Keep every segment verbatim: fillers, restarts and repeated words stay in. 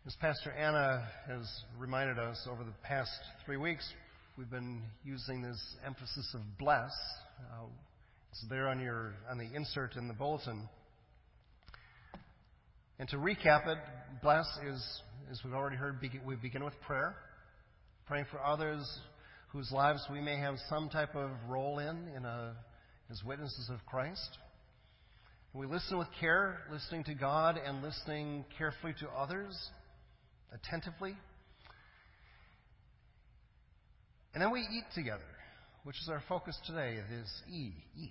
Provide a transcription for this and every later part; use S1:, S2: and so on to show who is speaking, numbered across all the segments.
S1: As Pastor Anna has reminded us over the past three weeks, we've been using this emphasis of bless. Uh, it's there on your on the insert in the bulletin. And to recap it, bless is, as we've already heard, we begin with prayer, praying for others whose lives we may have some type of role in, in a, as witnesses of Christ. We listen with care, listening to God and listening carefully to others, attentively. And then we eat together, which is our focus today. It is E, eat.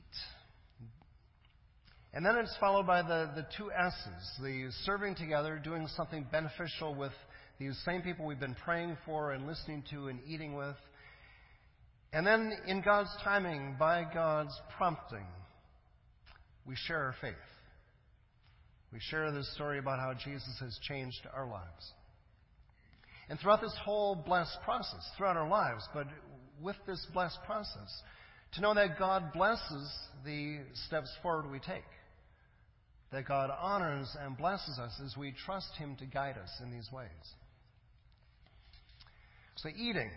S1: And then it's followed by the, the two S's, the serving together, doing something beneficial with these same people we've been praying for and listening to and eating with. And then in God's timing, by God's prompting, we share our faith. We share this story about how Jesus has changed our lives. And throughout this whole blessed process, throughout our lives, but with this blessed process, to know that God blesses the steps forward we take. That God honors and blesses us as we trust Him to guide us in these ways. So eating.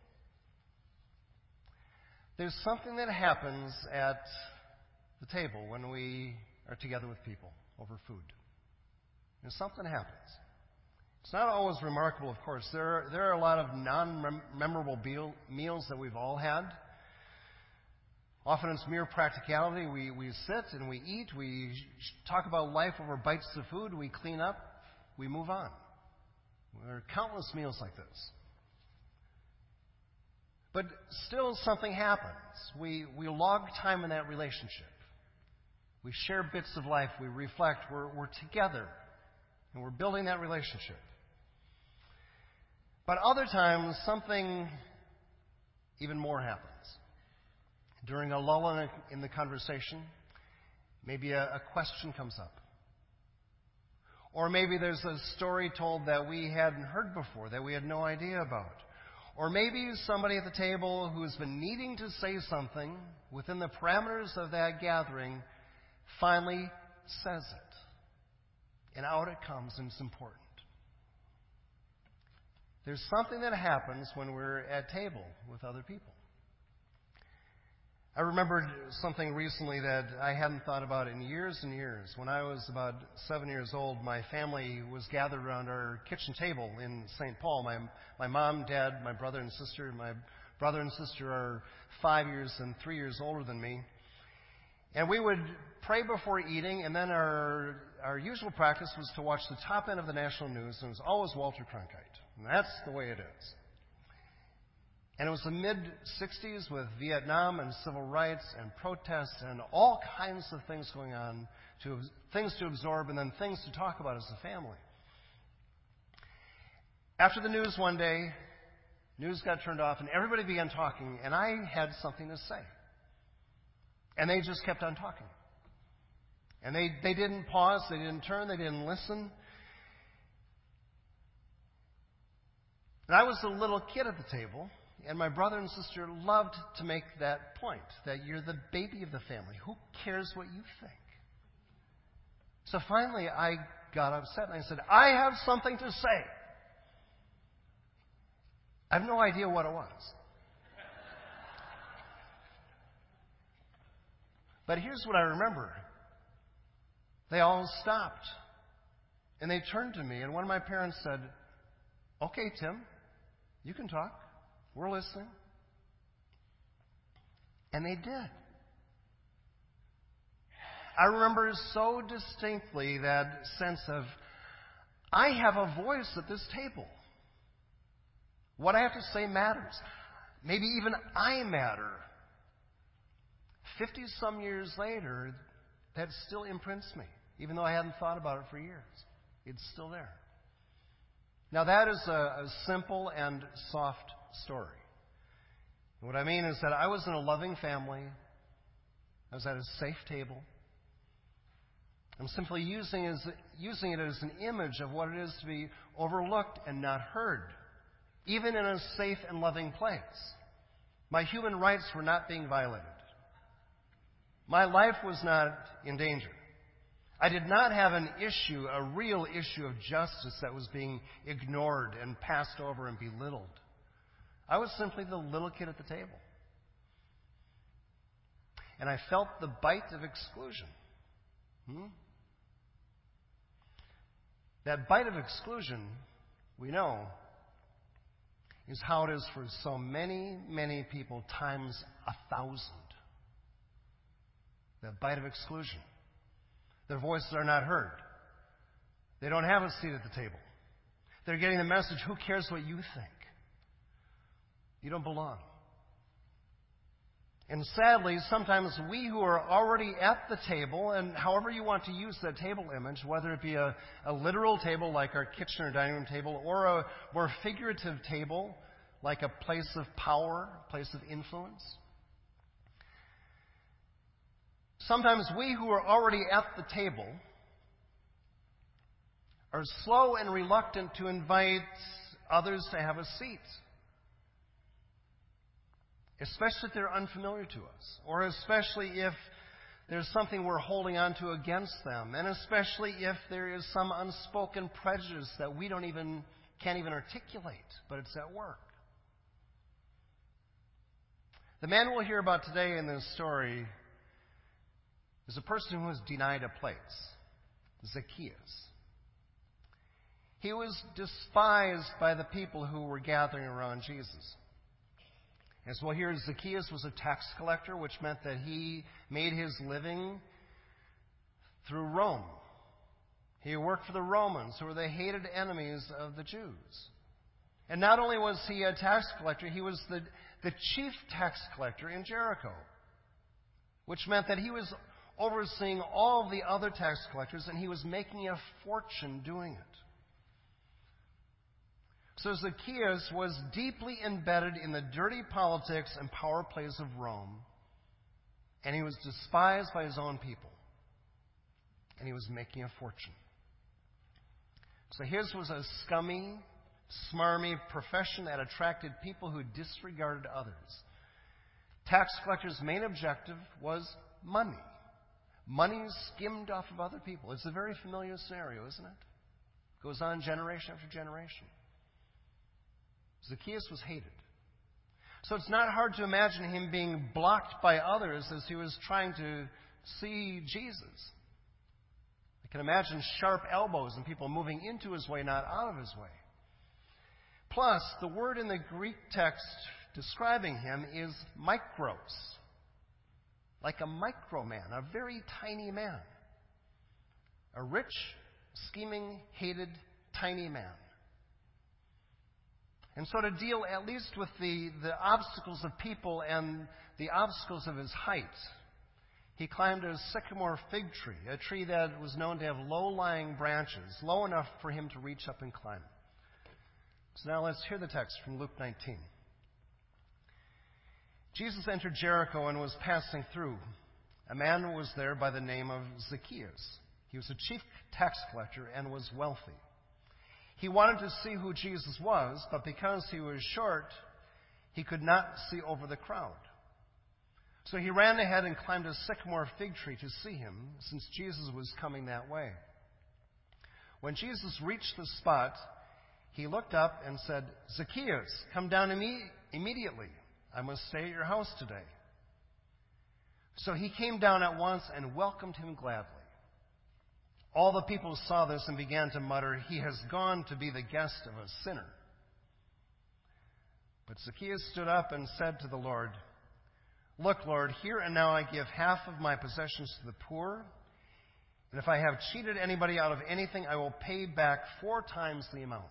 S1: There's something that happens at the table when we are together with people over food. There's something that happens. It's not always remarkable, of course. There are, there are a lot of non-memorable meals that we've all had. Often it's mere practicality. We, we sit and we eat. We talk about life over bites of food. We clean up. We move on. There are countless meals like this. But still something happens. We, we log time in that relationship. We share bits of life. We reflect. We're, we're together. And we're building that relationship. But other times, something even more happens. During a lull in, a, in the conversation, maybe a, a question comes up. Or maybe there's a story told that we hadn't heard before, that we had no idea about. Or maybe somebody at the table who's been needing to say something within the parameters of that gathering finally says it. And out it comes, and it's important. There's something that happens when we're at table with other people. I remembered something recently that I hadn't thought about in years and years. When I was about seven years old, my family was gathered around our kitchen table in Saint Paul. My, my mom, dad, my brother and sister. My brother and sister are five years and three years older than me. And we would pray before eating, and then our our usual practice was to watch the top end of the national news, and it was always Walter Cronkite. And that's the way it is. And it was the mid-sixties with Vietnam and civil rights and protests and all kinds of things going on, to things to absorb and then things to talk about as a family. After the news one day, news got turned off and everybody began talking, and I had something to say. And they just kept on talking. And they, they didn't pause, they didn't turn, they didn't listen. And I was a little kid at the table, and my brother and sister loved to make that point, that you're the baby of the family. Who cares what you think? So finally I got upset and I said, I have something to say. I have no idea what it was. But here's what I remember. They all stopped. And they turned to me, and one of my parents said, okay, Tim, you can talk. We're listening. And they did. I remember so distinctly that sense of, I have a voice at this table. What I have to say matters. Maybe even I matter. Fifty-some years later, that still imprints me, even though I hadn't thought about it for years. It's still there. Now, that is a, a simple and soft story. What I mean is that I was in a loving family. I was at a safe table. I'm simply using, as, using it as an image of what it is to be overlooked and not heard, even in a safe and loving place. My human rights were not being violated. My life was not in danger. I did not have an issue, a real issue of justice that was being ignored and passed over and belittled. I was simply the little kid at the table. And I felt the bite of exclusion. Hmm? That bite of exclusion, we know, is how it is for so many, many people times a thousand. That bite of exclusion. Their voices are not heard. They don't have a seat at the table. They're getting the message, who cares what you think? You don't belong. And sadly, sometimes we who are already at the table, and however you want to use that table image, whether it be a, a literal table like our kitchen or dining room table, or a more figurative table like a place of power, a place of influence. Sometimes we who are already at the table are slow and reluctant to invite others to have a seat. Especially if they're unfamiliar to us, or especially if there's something we're holding on to against them, and especially if there is some unspoken prejudice that we don't even can't even articulate, but it's at work. The man we'll hear about today in this story is a person who was denied a place, Zacchaeus. He was despised by the people who were gathering around Jesus. As well, here Zacchaeus was a tax collector, which meant that he made his living through Rome. He worked for the Romans, who were the hated enemies of the Jews. And not only was he a tax collector, he was the, the chief tax collector in Jericho, which meant that he was overseeing all the other tax collectors, and he was making a fortune doing it. So Zacchaeus was deeply embedded in the dirty politics and power plays of Rome, and he was despised by his own people, and he was making a fortune. So his was a scummy, smarmy profession that attracted people who disregarded others. Tax collectors' main objective was money. Money skimmed off of other people. It's a very familiar scenario, isn't it? Goes on generation after generation. Zacchaeus was hated. So it's not hard to imagine him being blocked by others as he was trying to see Jesus. I can imagine sharp elbows and people moving into his way, not out of his way. Plus, the word in the Greek text describing him is mikros. Like a micro man, a very tiny man. A rich, scheming, hated, tiny man. And so to deal at least with the, the obstacles of people and the obstacles of his height, he climbed a sycamore fig tree, a tree that was known to have low-lying branches, low enough for him to reach up and climb. So now let's hear the text from Luke nineteen. Jesus entered Jericho and was passing through. A man was there by the name of Zacchaeus. He was a chief tax collector and was wealthy. He wanted to see who Jesus was, but because he was short, he could not see over the crowd. So he ran ahead and climbed a sycamore fig tree to see him, since Jesus was coming that way. When Jesus reached the spot, he looked up and said, "Zacchaeus, come down imme- immediately. I must stay at your house today." So he came down at once and welcomed him gladly. All the people saw this and began to mutter, "He has gone to be the guest of a sinner." But Zacchaeus stood up and said to the Lord, "Look, Lord, here and now I give half of my possessions to the poor, and if I have cheated anybody out of anything, I will pay back four times the amount."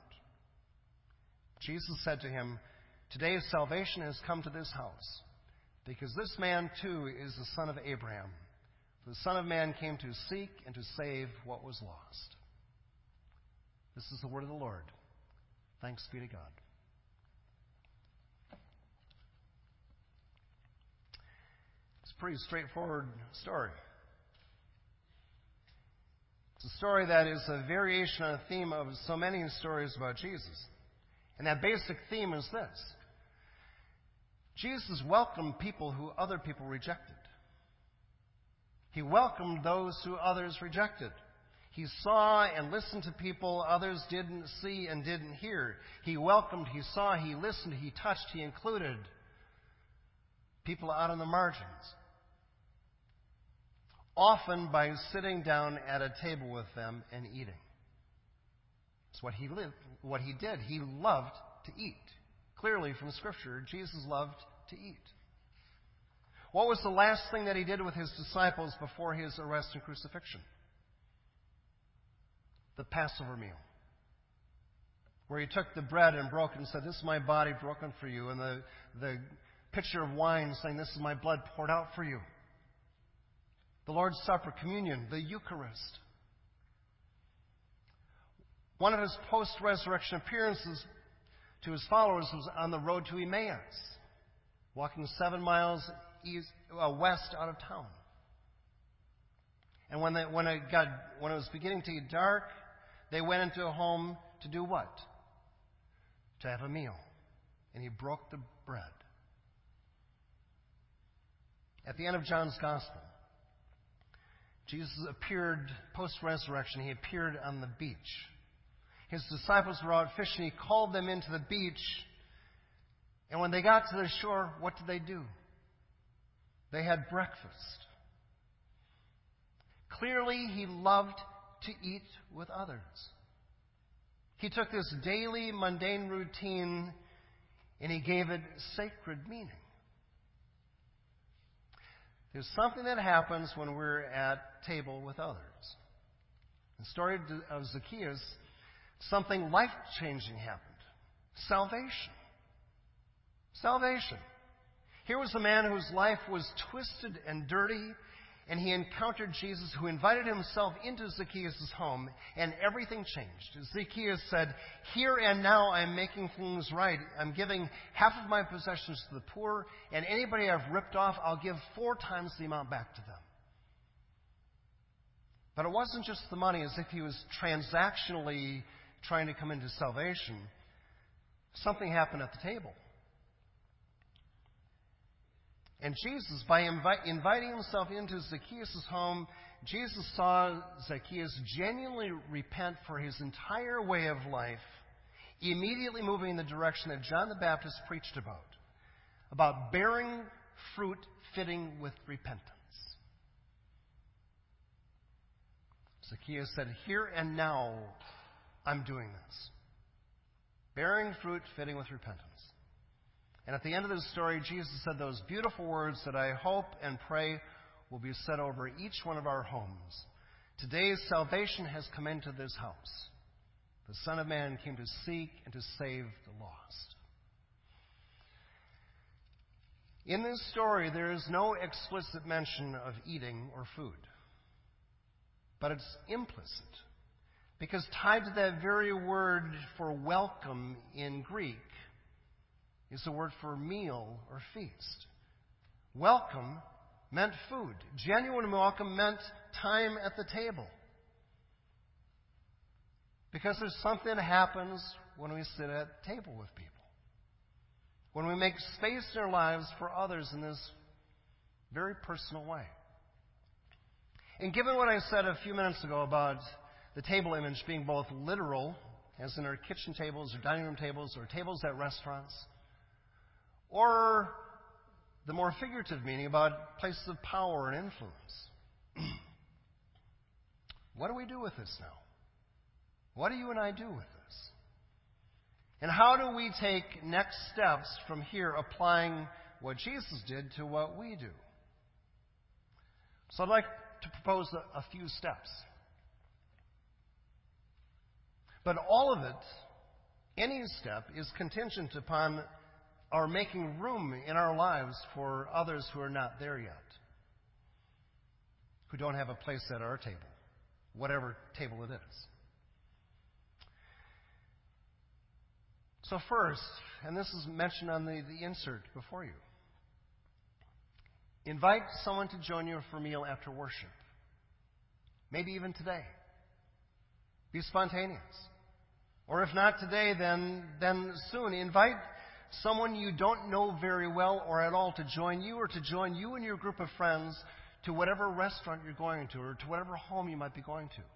S1: Jesus said to him, "Today salvation has come to this house, because this man too is the son of Abraham. For the Son of Man came to seek and to save what was lost." This is the word of the Lord. Thanks be to God. It's a pretty straightforward story. It's a story that is a variation on a theme of so many stories about Jesus. And that basic theme is this: Jesus welcomed people who other people rejected. He welcomed those who others rejected. He saw and listened to people others didn't see and didn't hear. He welcomed, he saw, he listened, he touched, he included people out on the margins. Often by sitting down at a table with them and eating. It's what he lived, what he did. He loved to eat. Clearly from Scripture, Jesus loved to eat. What was the last thing that he did with his disciples before his arrest and crucifixion? The Passover meal. Where he took the bread and broke it and said, "This is my body broken for you." And the, the pitcher of wine saying, "This is my blood poured out for you." The Lord's Supper, communion, the Eucharist. One of his post-resurrection appearances to his followers was on the road to Emmaus, walking seven miles east, uh, west out of town. And when, they, when, it got, when it was beginning to get dark, they went into a home to do what? To have a meal. And he broke the bread. At the end of John's Gospel, Jesus appeared, post-resurrection, he appeared on the beach. His disciples were out fishing. He called them into the beach. And when they got to the shore, what did they do? They had breakfast. Clearly, he loved to eat with others. He took this daily, mundane routine and he gave it sacred meaning. There's something that happens when we're at table with others. In the story of Zacchaeus, something life-changing happened. Salvation. Salvation. Here was a man whose life was twisted and dirty, and he encountered Jesus, who invited himself into Zacchaeus' home, and everything changed. Zacchaeus said, "Here and now I'm making things right. I'm giving half of my possessions to the poor, and anybody I've ripped off, I'll give four times the amount back to them." But it wasn't just the money, as if he was transactionally trying to come into salvation. Something happened at the table. And Jesus, by invi- inviting himself into Zacchaeus' home, Jesus saw Zacchaeus genuinely repent for his entire way of life, immediately moving in the direction that John the Baptist preached about, about bearing fruit fitting with repentance. Zacchaeus said, "Here and now, I'm doing this. Bearing fruit fitting with repentance." And at the end of this story, Jesus said those beautiful words that I hope and pray will be said over each one of our homes. "Today's salvation has come into this house. The Son of Man came to seek and to save the lost." In this story, there is no explicit mention of eating or food. But it's implicit. Because tied to that very word for welcome in Greek is the word for meal or feast. Welcome meant food. Genuine welcome meant time at the table. Because there's something that happens when we sit at the table with people. When we make space in our lives for others in this very personal way. And given what I said a few minutes ago about the table image being both literal, as in our kitchen tables or dining room tables or tables at restaurants, or the more figurative meaning about places of power and influence. What do we do with this now? What do you and I do with this? And how do we take next steps from here, applying what Jesus did to what we do? So I'd like to propose a, a few steps. But all of it, any step, is contingent upon our making room in our lives for others who are not there yet, who don't have a place at our table, whatever table it is. So first, and this is mentioned on the, the insert before you, invite someone to join you for a meal after worship. Maybe even today. Be spontaneous. Or if not today, then, then soon. Invite someone you don't know very well or at all to join you, or to join you and your group of friends to whatever restaurant you're going to or to whatever home you might be going to.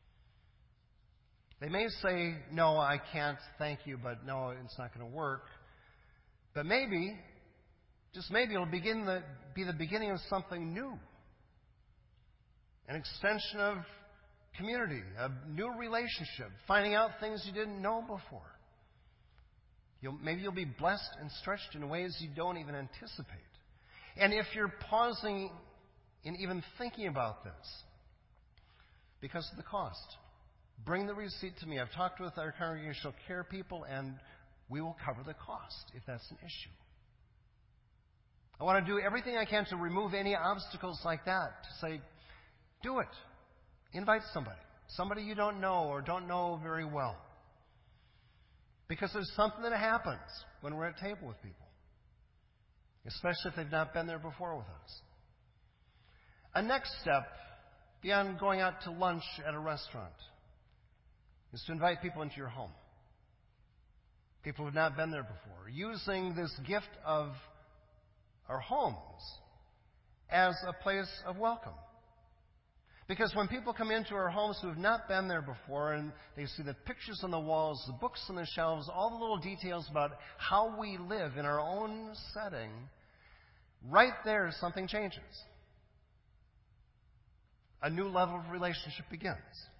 S1: They may say, no, I can't, thank you, but no, it's not going to work. But maybe, just maybe, it'll begin the, be the beginning of something new. An extension of community, a new relationship, finding out things you didn't know before. You'll, maybe you'll be blessed and stretched in ways you don't even anticipate. And if you're pausing in even thinking about this because of the cost, bring the receipt to me. I've talked with our congregational care people, and we will cover the cost if that's an issue. I want to do everything I can to remove any obstacles like that, to say, do it. Invite somebody, somebody you don't know or don't know very well. Because there's something that happens when we're at table with people, especially if they've not been there before with us. A next step, beyond going out to lunch at a restaurant, is to invite people into your home. People who have not been there before. Using this gift of our homes as a place of welcome. Because when people come into our homes who have not been there before and they see the pictures on the walls, the books on the shelves, all the little details about how we live in our own setting, right there something changes. A new level of relationship begins.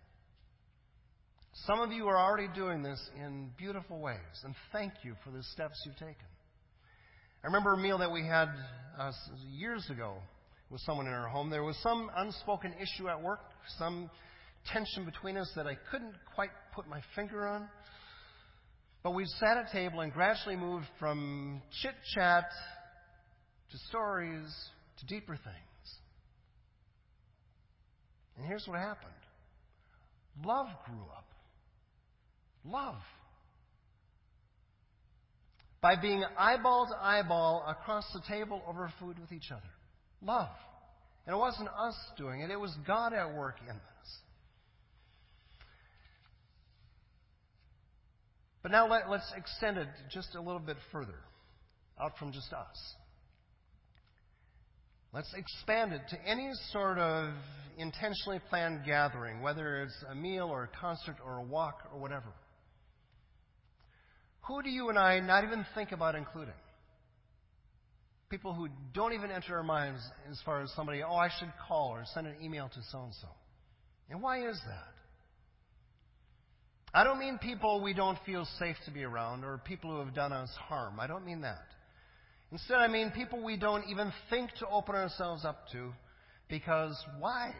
S1: Some of you are already doing this in beautiful ways, and thank you for the steps you've taken. I remember a meal that we had uh, years ago with someone in our home. There was some unspoken issue at work, some tension between us that I couldn't quite put my finger on. But we sat at a table and gradually moved from chit-chat to stories to deeper things. And here's what happened. Love grew up. Love. By being eyeball to eyeball across the table over food with each other. Love. And it wasn't us doing it. It was God at work in this. But now let, let's extend it just a little bit further, out from just us. Let's expand it to any sort of intentionally planned gathering, whether it's a meal or a concert or a walk or whatever. Who do you and I not even think about including? People who don't even enter our minds as far as somebody, oh, I should call or send an email to so-and-so. And why is that? I don't mean people we don't feel safe to be around or people who have done us harm. I don't mean that. Instead, I mean people we don't even think to open ourselves up to because why?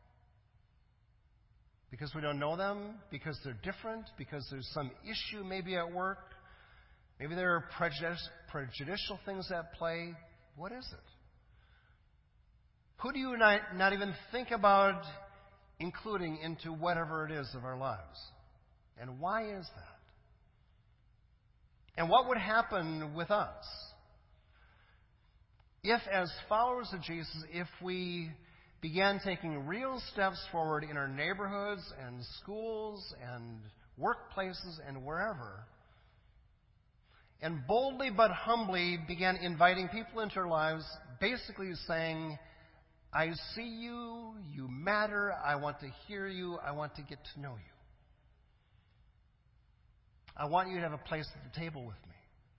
S1: Because we don't know them? Because they're different? Because there's some issue maybe at work? Maybe there are prejudice, prejudicial things at play. What is it? Who do you not, not even think about including into whatever it is of our lives? And why is that? And what would happen with us if, as followers of Jesus, if we began taking real steps forward in our neighborhoods and schools and workplaces and wherever, and boldly but humbly began inviting people into our lives, basically saying, I see you, you matter, I want to hear you, I want to get to know you. I want you to have a place at the table with me.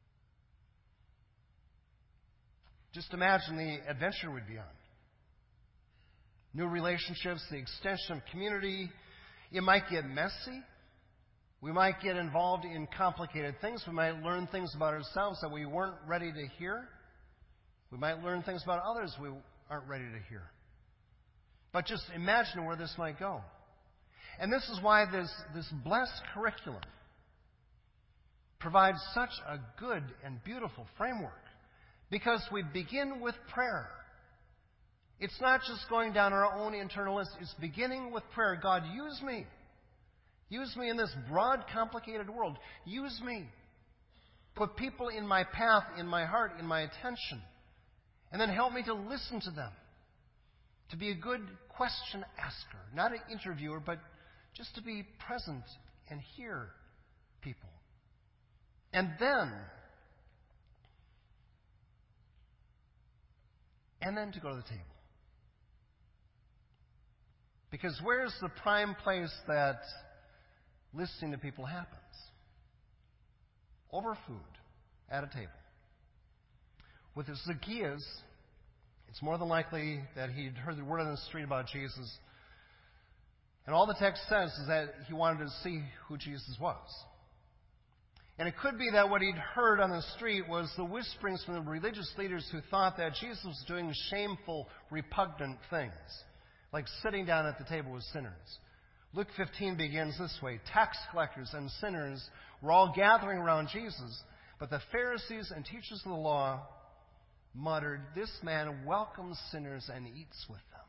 S1: Just imagine the adventure we'd be on. New relationships, the extension of community. It might get messy. We might get involved in complicated things. We might learn things about ourselves that we weren't ready to hear. We might learn things about others we aren't ready to hear. But just imagine where this might go. And this is why this, this blessed curriculum provides such a good and beautiful framework. Because we begin with prayer. It's not just going down our own internal list. It's beginning with prayer. God, use me. Use me in this broad, complicated world. Use me. Put people in my path, in my heart, in my attention. And then help me to listen to them. To be a good question asker. Not an interviewer, but just to be present and hear people. And then, and then to go to the table. Because where's the prime place that listening to people happens? Over food, at a table. With Zacchaeus, it's more than likely that he'd heard the word on the street about Jesus. And all the text says is that he wanted to see who Jesus was. And it could be that what he'd heard on the street was the whisperings from the religious leaders who thought that Jesus was doing shameful, repugnant things, like sitting down at the table with sinners. Luke fifteen begins this way. Tax collectors and sinners were all gathering around Jesus, but the Pharisees and teachers of the law muttered, "This man welcomes sinners and eats with them."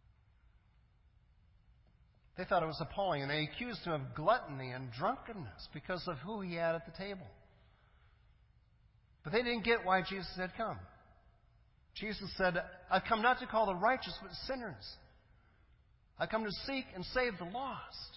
S1: They thought it was appalling, and they accused him of gluttony and drunkenness because of who he had at the table. But they didn't get why Jesus had come. Jesus said, "I've come not to call the righteous, but sinners. I've come to seek and save the lost."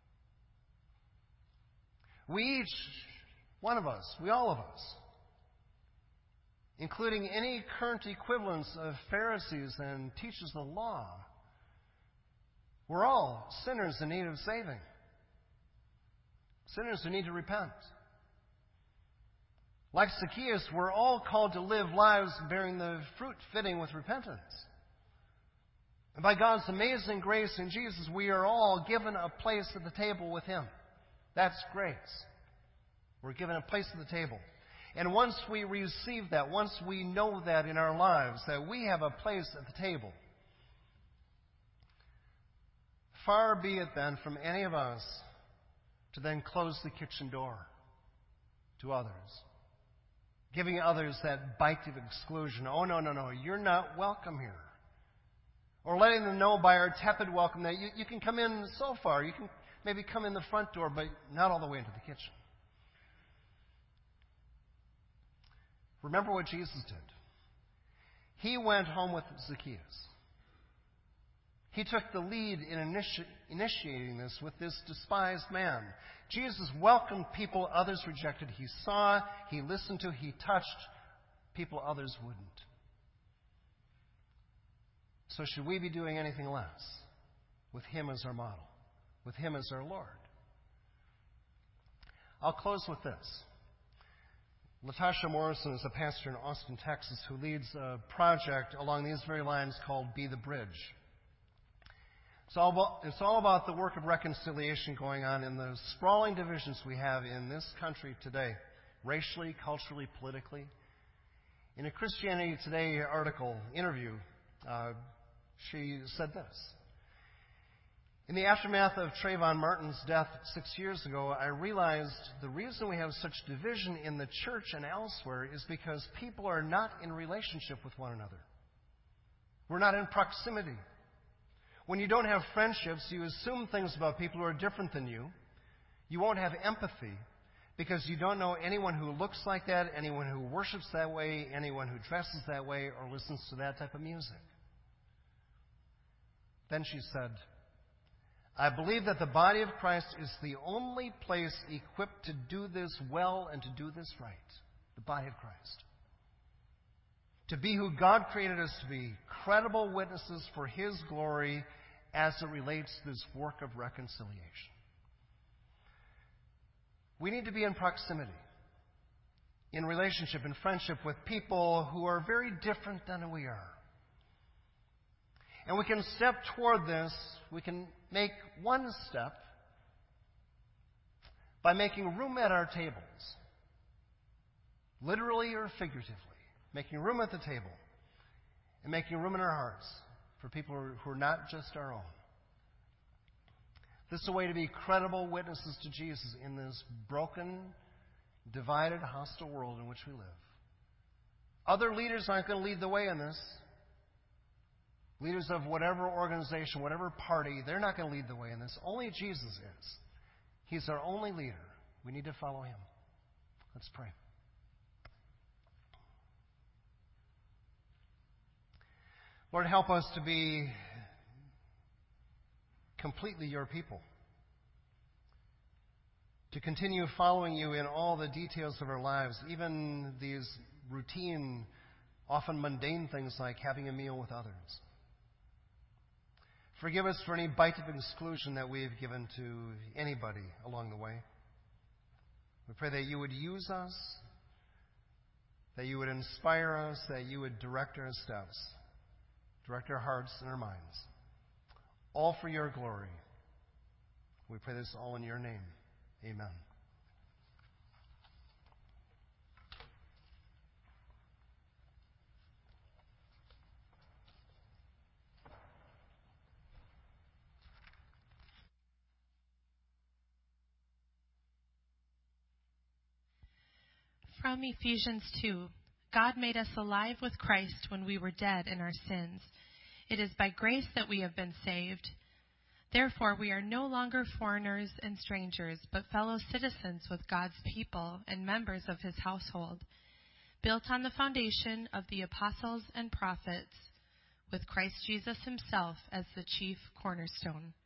S1: We each, one of us, we all of us, including any current equivalents of Pharisees and teachers of the law, we're all sinners in need of saving. Sinners who need to repent. Like Zacchaeus, we're all called to live lives bearing the fruit fitting with repentance. And by God's amazing grace in Jesus, we are all given a place at the table with Him. That's grace. We're given a place at the table. And once we receive that, once we know that in our lives, that we have a place at the table, far be it then from any of us to then close the kitchen door to others, giving others that bite of exclusion. "Oh, no, no, no, you're not welcome here." Or letting them know by our tepid welcome that you, you can come in so far. You can maybe come in the front door, but not all the way into the kitchen. Remember what Jesus did. He went home with Zacchaeus. He took the lead in initi- initiating this with this despised man. Jesus welcomed people others rejected. He saw, he listened to, he touched people others wouldn't. So should we be doing anything less with Him as our model, with Him as our Lord? I'll close with this. Latasha Morrison is a pastor in Austin, Texas, who leads a project along these very lines called Be the Bridge. It's all about, it's all about the work of reconciliation going on in the sprawling divisions we have in this country today, racially, culturally, politically. In a Christianity Today article, interview, uh, she said this. "In the aftermath of Trayvon Martin's death six years ago, I realized the reason we have such division in the church and elsewhere is because people are not in relationship with one another. We're not in proximity. When you don't have friendships, you assume things about people who are different than you. You won't have empathy because you don't know anyone who looks like that, anyone who worships that way, anyone who dresses that way, or listens to that type of music." Then she said, "I believe that the body of Christ is the only place equipped to do this well and to do this right. The body of Christ. To be who God created us to be, credible witnesses for His glory as it relates to this work of reconciliation." We need to be in proximity, in relationship, in friendship with people who are very different than we are. And we can step toward this, we can make one step by making room at our tables, literally or figuratively. Making room at the table and making room in our hearts for people who are not just our own. This is a way to be credible witnesses to Jesus in this broken, divided, hostile world in which we live. Other leaders aren't going to lead the way in this. Leaders of whatever organization, whatever party, they're not going to lead the way in this. Only Jesus is. He's our only leader. We need to follow Him. Let's pray. Lord, help us to be completely Your people. To continue following You in all the details of our lives, even these routine, often mundane things like having a meal with others. Forgive us for any bite of exclusion that we have given to anybody along the way. We pray that you would use us, that you would inspire us, that you would direct our steps, direct our hearts and our minds, all for your glory. We pray this all in your name. Amen.
S2: From Ephesians two, God made us alive with Christ when we were dead in our sins. It is by grace that we have been saved. Therefore, we are no longer foreigners and strangers, but fellow citizens with God's people and members of his household, built on the foundation of the apostles and prophets, with Christ Jesus himself as the chief cornerstone.